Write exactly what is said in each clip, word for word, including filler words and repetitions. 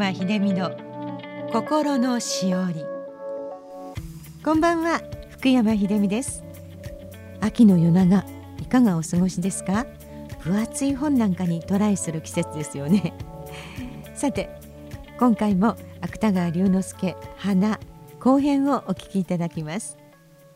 山秀美の心のしおり。こんばんは、福山秀美です。秋の夜長、いかがお過ごしですか？分厚い本なんかにトライする季節ですよね。さて、今回も芥川龍之介花後編をお聞きいただきます。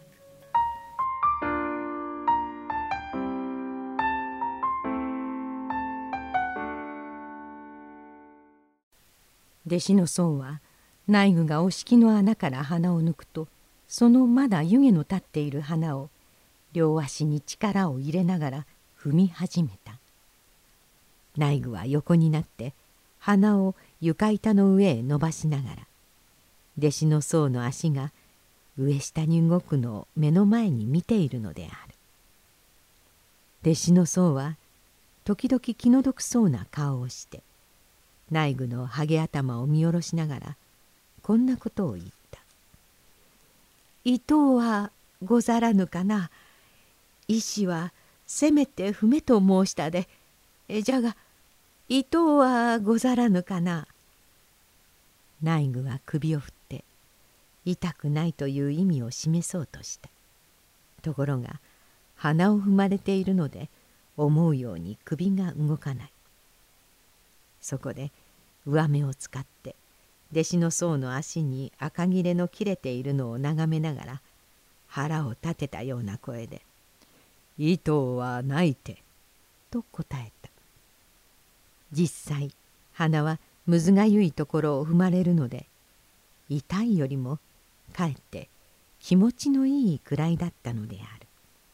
弟子の僧は内具がお敷の穴から鼻を抜くと、そのまだ湯気の立っている花を両足に力を入れながら踏み始めた。内具は横になって鼻を床板の上へ伸ばしながら、弟子の僧の足が上下に動くのを目の前に見ているのである。弟子の僧は時々気の毒そうな顔をして内具のハゲ頭を見下ろしながらこんなことを言った。伊藤はござらぬかな。医師はせめて踏めと申したで。えじゃが伊藤はござらぬかな。内具は首を振って痛くないという意味を示そうとした。ところが鼻を踏まれているので思うように首が動かない。そこで上目を使って弟子の僧の足に赤切れの切れているのを眺めながら腹を立てたような声で「糸はないて」と答えた。実際鼻はむずがゆいところを踏まれるので痛いよりもかえって気持ちのいいくらいだったのである。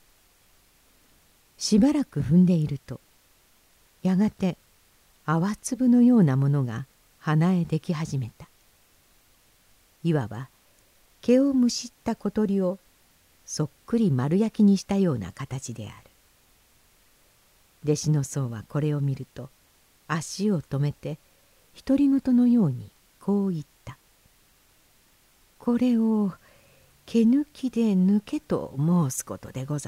しばらく踏んでいるとやがて泡粒のようなものが鼻へでき始めた。いわば毛をむしった小鳥をそっくり丸焼きにしたような形である。弟子の僧はこれを見ると足を止めて独り言のようにこう言った。これを毛抜きで抜けと申すことでござった。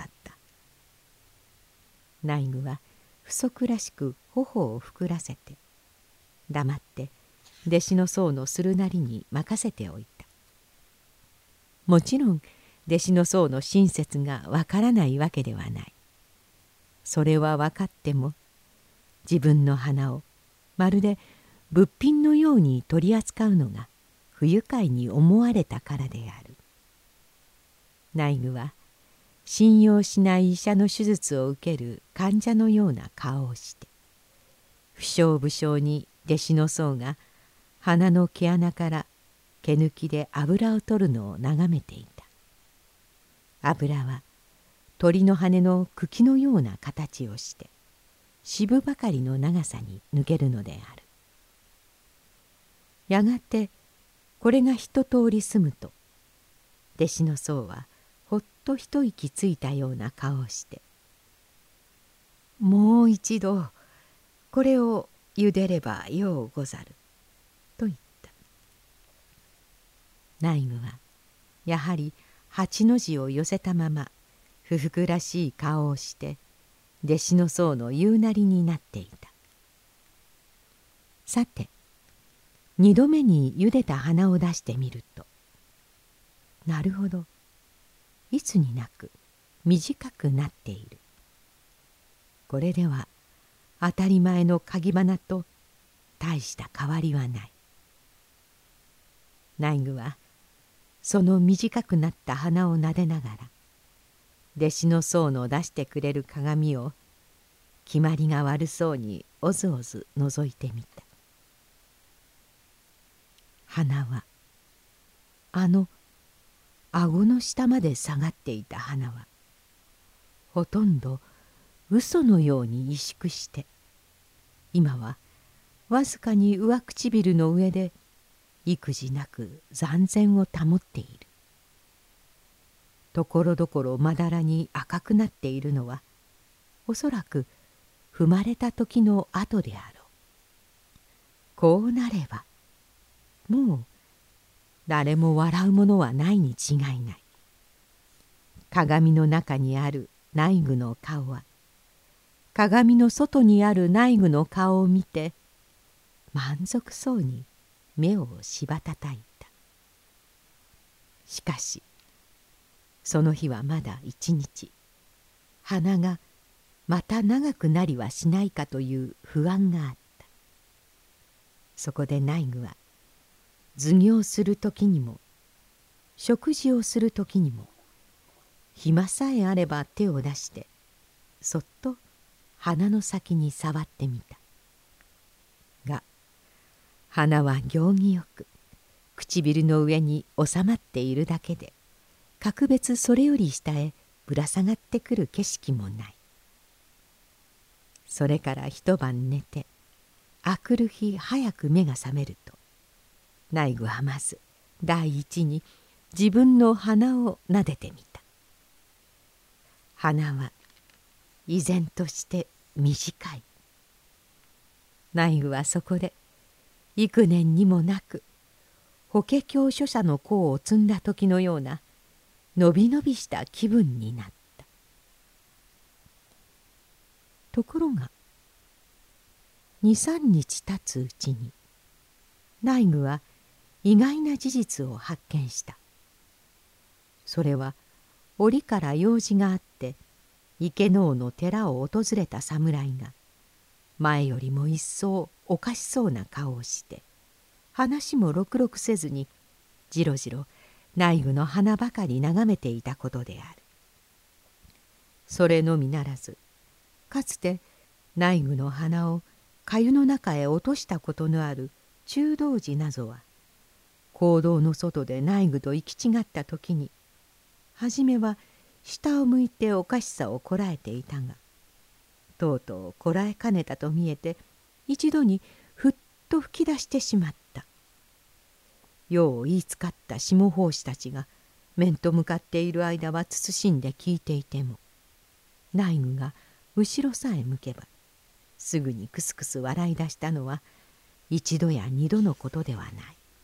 内具は不足らしく頬を膨らせて黙って弟子の僧のするなりに任せておいた。もちろん弟子の僧の親切がわからないわけではない。それは分かっても自分の花をまるで物品のように取り扱うのが不愉快に思われたからである。内具は信用しない医者の手術を受ける患者のような顔をして不精不精に弟子の僧が鼻の毛穴から毛抜きで油を取るのを眺めていた。油は鳥の羽の茎のような形をして渋ばかりの長さに抜けるのである。やがてこれが一通り済むと弟子の僧はほっと一息ついたような顔をして「もう一度これを茹でればようござる」と言った。内具はやはり八の字を寄せたまま不服らしい顔をして弟子の僧の言うなりになっていた。さて二度目に茹でた花を出してみるとなるほどいつになく短くなっている。これでは当たり前の鍵花と大した変わりはない。内具はその短くなった花を撫でながら弟子の僧の出してくれる鏡を決まりが悪そうにおずおず覗いてみた。花はあの顎の下まで下がっていた花はほとんど嘘のように萎縮して今はわずかに上唇の上で育児なく残然を保っている。ところどころまだらに赤くなっているのはおそらく踏まれた時の跡であろう。こうなればもう誰も笑うものはないに違いない。鏡の中にある内具の顔は鏡の外にある内具の顔を見て満足そうに目をしばたたいた。しかしその日はまだ一日、鼻がまた長くなりはしないかという不安があった。そこで内具は授業する時にも食事をする時にも暇さえあれば手を出してそっと鼻の先に触ってみた。が鼻は行儀よく唇の上に収まっているだけで、格別それより下へぶら下がってくる景色もない。それから一晩寝て明くる日早く目が覚めると、内具はまず第一に自分の鼻を撫でてみた。鼻は依然として短い。内具はそこで幾年にもなく法華経書者の甲を積んだ時のようなのびのびした気分になった。ところが二三日経つうちに内具は意外な事実を発見した。それは折から用事があって池能の寺を訪れた侍が前よりも一層おかしそうな顔をして話もろくろくせずにじろじろ内具の鼻ばかり眺めていたことである。それのみならず、かつて内具の鼻を粥の中へ落としたことのある中道寺なぞは講堂の外で内具と行き違った時に初めは下を向いておかしさをこらえていたが、とうとうこらえかねたと見えて一度にふっと吹き出してしまった。よう言いつかった下法師たちが面と向かっている間は慎んで聞いていても、内具が後ろさえ向けばすぐにクスクス笑い出したのは一度や二度のことではない。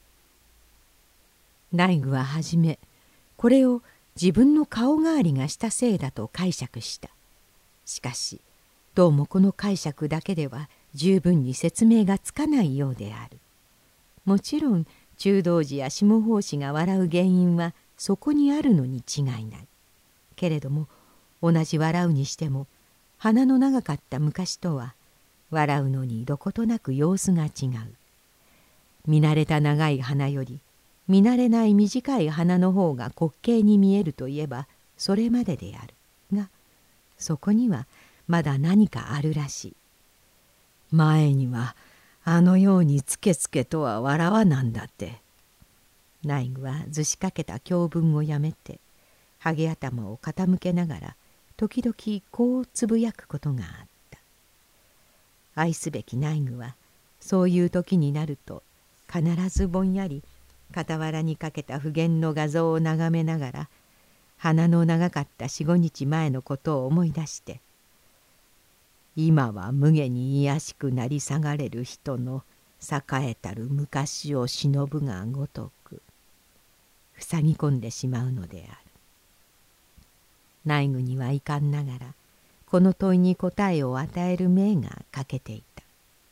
内具ははじめこれを自分の顔変わりがしたせいだと解釈した。しかしどうもこの解釈だけでは十分に説明がつかないようである。もちろん中道寺や下法師が笑う原因はそこにあるのに違いない。けれども同じ笑うにしても鼻の長かった昔とは笑うのにどことなく様子が違う。見慣れた長い鼻より見慣れない短い鼻の方が滑稽に見えるといえばそれまでであるが、そこにはまだ何かあるらしい。前にはあのようにつけつけとは笑わなんだって。内具はずしかけた教文をやめてハゲ頭を傾けながら時々こうつぶやくことがあった。愛すべき内具はそういう時になると必ずぼんやり傍らにかけた普賢の画像を眺めながら鼻の長かった四五日前のことを思い出して、今は無下に卑しくなり下がれる人の栄えたる昔を忍ぶがごとく塞ぎ込んでしまうのである。内具には遺憾ながらこの問いに答えを与える命が欠けていた。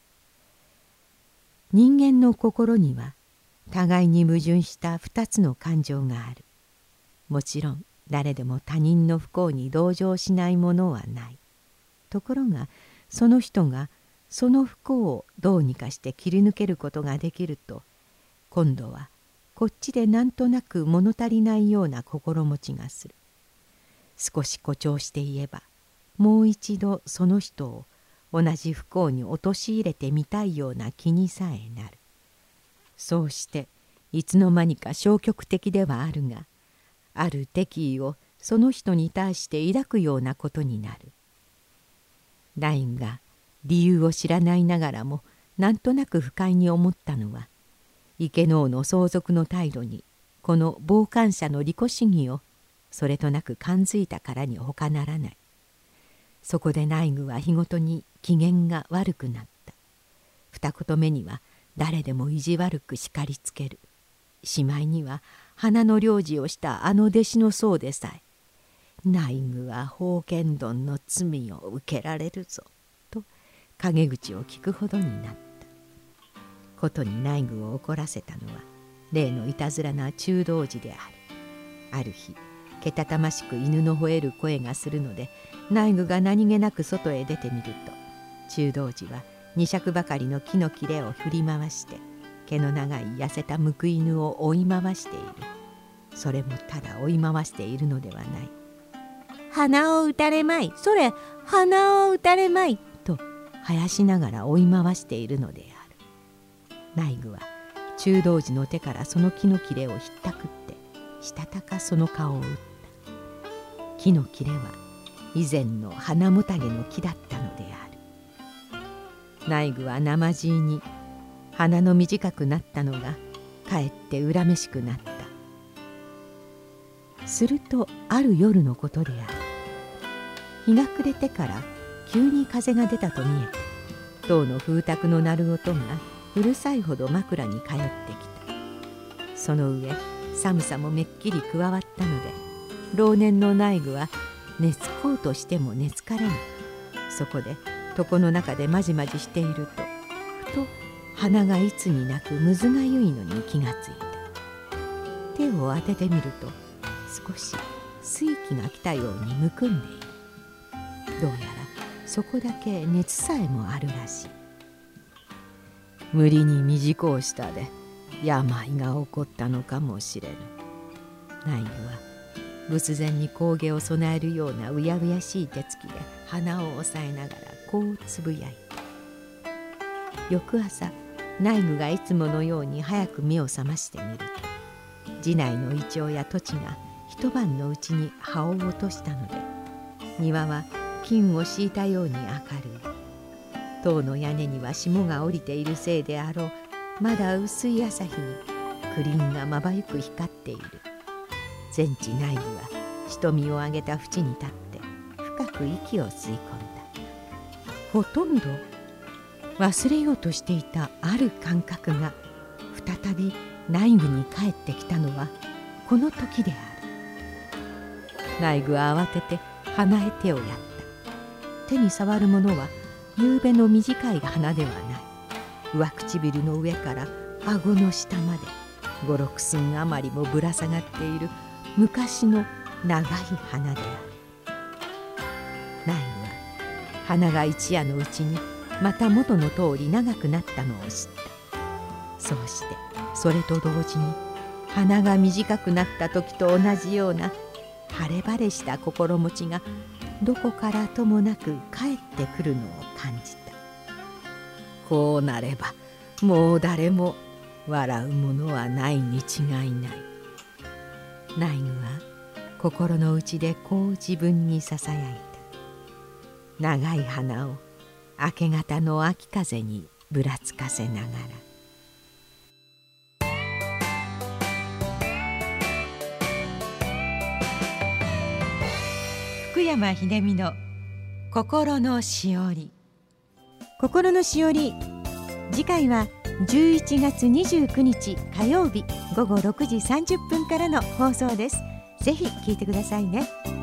人間の心には互いに矛盾した二つの感情がある。もちろん誰でも他人の不幸に同情しないものはない。ところがその人がその不幸をどうにかして切り抜けることができると、今度はこっちでなんとなく物足りないような心持ちがする。少し誇張して言えばもう一度その人を同じ不幸に陥れてみたいような気にさえなる。そうしていつの間にか消極的ではあるが、ある敵意をその人に対して抱くようなことになる。内具が理由を知らないながらもなんとなく不快に思ったのは、池能の相続の態度にこの傍観者の利己主義をそれとなく感づいたからに他ならない。そこで内具は日ごとに機嫌が悪くなった。二言目には誰でも意地悪く叱りつける。しまいには花の領事をしたあの弟子の僧でさえ、内具は宝剣丼の罪を受けられるぞと陰口を聞くほどになった。 ことに内具を怒らせたのは例のいたずらな中道寺である。ある日けたたましく犬の吠える声がするので内具が何気なく外へ出てみると、中道寺は二尺ばかりの木の切れを振り回して毛の長い痩せたむく犬を追い回している。それもただ追い回しているのではない。鼻を打たれまい、それ鼻を打たれまいと生やしながら追い回しているのである。内具は中道寺の手からその木の切れをひったくってしたたかその顔を打った。木の切れは以前の花もたげの木だったのである。内具はなまじいに鼻の短くなったのがかえって恨めしくなった。するとある夜のことである。日が暮れてから急に風が出たと見えて、塔の風卓の鳴る音がうるさいほど枕に通ってきた。その上寒さもめっきり加わったので、老年の内具は寝つこうとしても寝つかれぬ。そこで床の中でまじまじしていると、ふと鼻がいつになくむずがゆいのに気がついた。手を当ててみると少し水気が来たようにむくんでいる。どうやらそこだけ熱さえもあるらしい。無理に短うしたで病が起こったのかもしれぬ。内具は仏前に香下を備えるようなうやうやしい手つきで鼻を押さえながらこうつぶやいた。翌朝内具がいつものように早く目を覚ましてみると、寺内のイチョウやトチが一晩のうちに葉を落としたので、庭は金を敷いたように明るい。塔の屋根には霜が降りているせいであろう、まだ薄い朝日にクリーンがまばゆく光っている。全知内具は瞳を上げた縁に立って深く息を吸い込んだ。ほとんど忘れようとしていたある感覚が再び内具に帰ってきたのはこの時である。内具は慌てて鼻へ手をやった。手に触るものは夕べの短い鼻ではない。上唇の上から顎の下まで五六寸余りもぶら下がっている昔の長い鼻である。内具は鼻が一夜のうちにまた元の通り長くなったのを知った。そうしてそれと同時に鼻が短くなった時と同じような晴れ晴れした心持ちがどこからともなく帰ってくるのを感じた。こうなればもう誰も笑うものはないに違いない。内具は心の内でこう自分にささやいた。長い鼻を明け方の秋風にぶらつかせながら。福山秀美の心のしおり。心のしおり、次回はじゅういちがつにじゅうくにち火曜日ごごろくじさんじゅっぷんからの放送です。ぜひ聞いてくださいね。